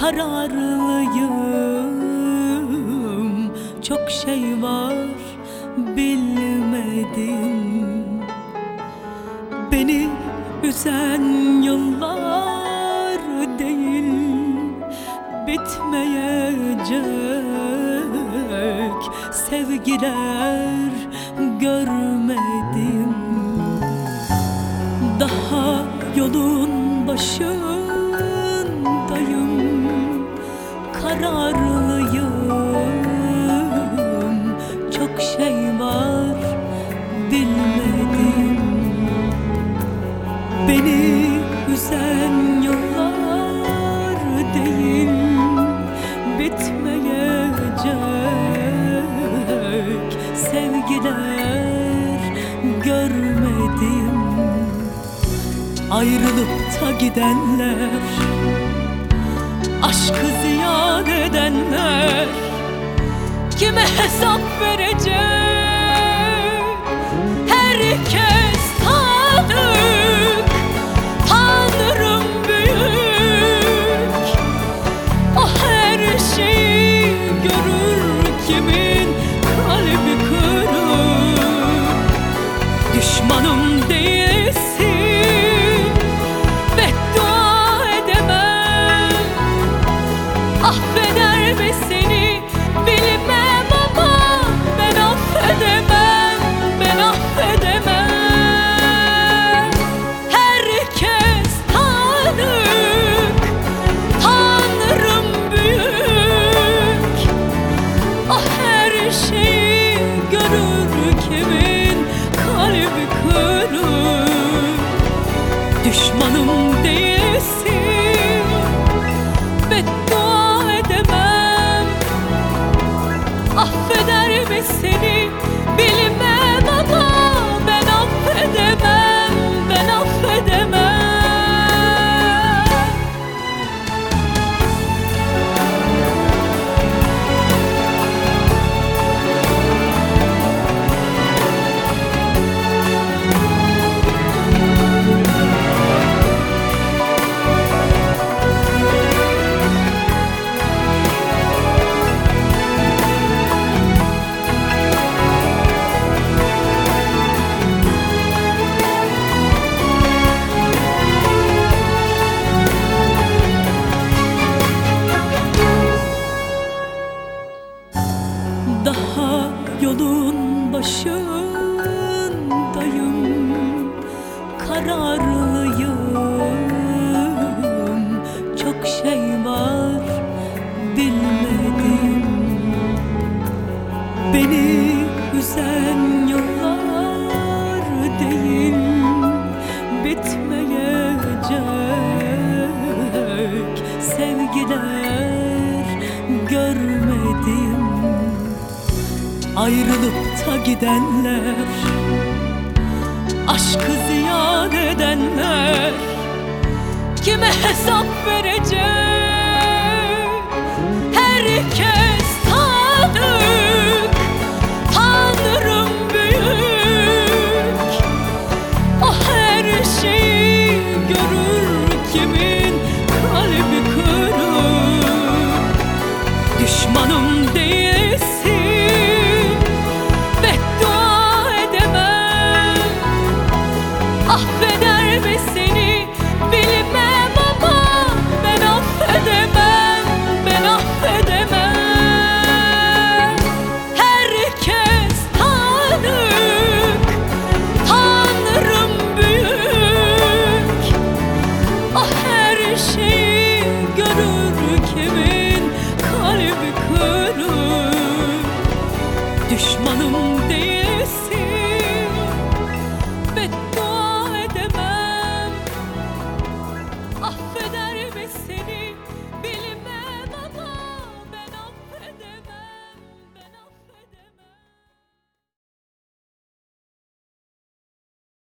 kararlıyım. Çok şey var bilmedim. Beni üzen yıllar değil, bitmeyecek sevgiler görmedim. Daha yolun başındayım, kararlıyım. Çok şey var bilmedim. Beni üzen yıllar değil, bitmeyecek sevgiler görmedim. Ayrılıp da gidenler, aşkı ziyan edenler kime hesap verecek? Herkes tanık, Tanrım büyük. O her şeyi görür, kimin kalbi kırık. Düşmanım değilsin, beddua edemem. Affeder mi seni bilmem ama ben affedemem, ben affedemem. Herkes tanık, Tanrım büyük. O her şeyi görür, kimin kalbi kırık. Düşmanım değilsin, beddua edemem. Affeder mi seni bilmem ama ben affedemem, ben affedemem. Daha yolun başındayım, kararlıyım. Çok şey var bilmedim. Beni üzen yıllar değil, bitmeyecek sevgiler görmedim. Ayrılıp da gidenler, aşkı ziyan edenler kime hesap verecek? Herkes tanık, Tanrım büyük. O her şeyi görür, kimin kalbi kırık. Düşmanım değilsin,